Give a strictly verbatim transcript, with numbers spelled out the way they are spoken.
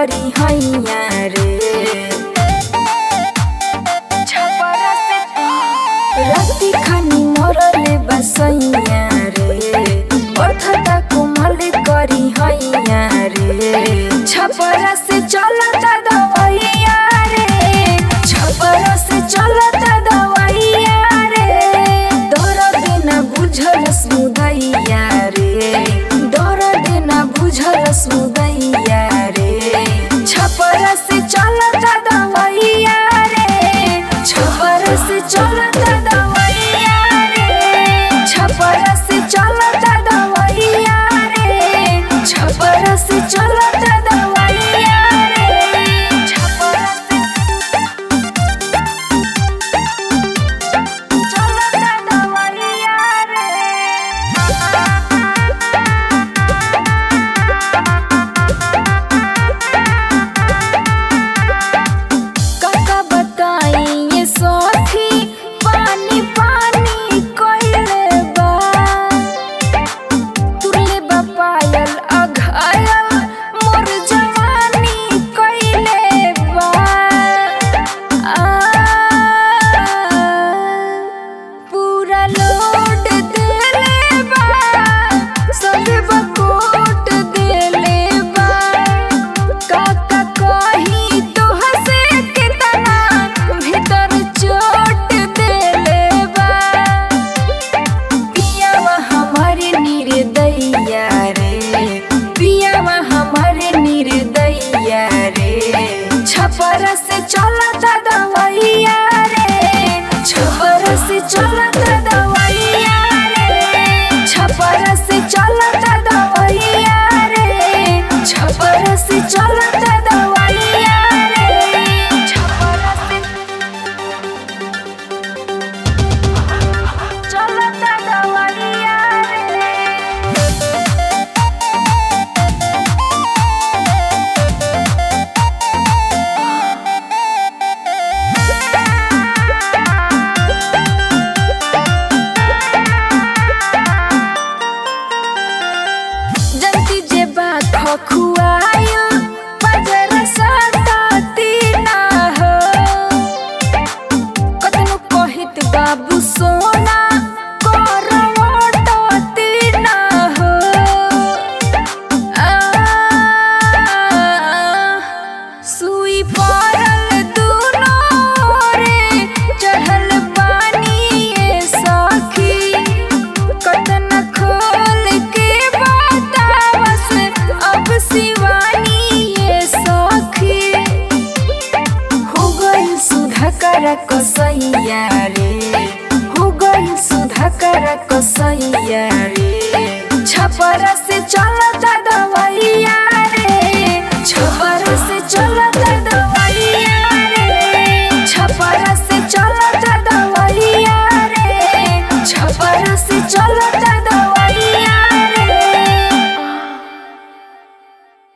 करी हैया रे राती खानी मरले बसैया रे बथता कोमल करी हैया रे छपरा से चलता दवाइया रे छपरा से चलता दवाइया रे दर्द न बुझल मुदैया रे दर्द न बुझल मुदैया रे छपरा से चलता दवाइया रे छपरा से चलता दवाइया रे छपरा से चलता दवाइया रे छपरा से चलता दवाइया रे छपरा से चलता दवाइया काका बताई ये साथी पानी पानी कोइले बा तुरले बा पायल अघायल मोर जवानी कोइले बा आ पूरा लोड देले बा सब बकोट देले बा काका कही तुहसे कितना भीतर चोट देले बा पियावा हमारे निर्दयिया रे पियावा हमारे निर्दयिया रे छपरा से चलता दवाइया रे छपरा से चलता दवाइया रे छपरा से चलता दवाइया रे छपरा से चलता दवाइया रे छपरा से चलता दवाइया रे जल्दी जे बात खुआयो बजर सताती ना हो कतनो कहित बाबू सोना करवटती ना हो आ सुई पड़ल दुनो रे चढ़ल पानी ये सखी कतन खोल के बतावस अब शिवानी ये सखी हो गई सुधा कर कस